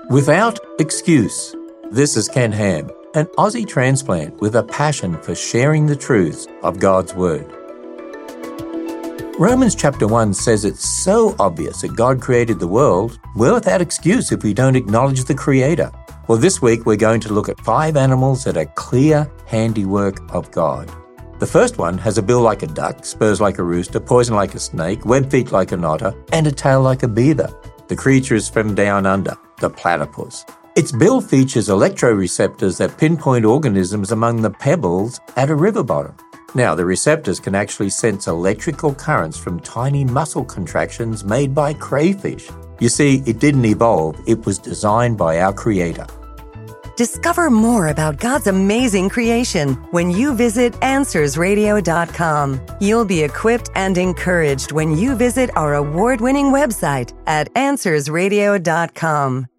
Without excuse. This is Ken Ham, an Aussie transplant with a passion for sharing the truths of God's Word. Romans chapter 1 says it's so obvious that God created the world, we're without excuse if we don't acknowledge the Creator. Well, this week we're going to look at 5 animals that are clear handiwork of God. The first one has a bill like a duck, spurs like a rooster, poison like a snake, webbed feet like an otter, and a tail like a beaver. The creature is from down under, the platypus. Its bill features electroreceptors that pinpoint organisms among the pebbles at a river bottom. Now, the receptors can actually sense electrical currents from tiny muscle contractions made by crayfish. You see, it didn't evolve, it was designed by our Creator. Discover more about God's amazing creation when you visit AnswersRadio.com. You'll be equipped and encouraged when you visit our award-winning website at AnswersRadio.com.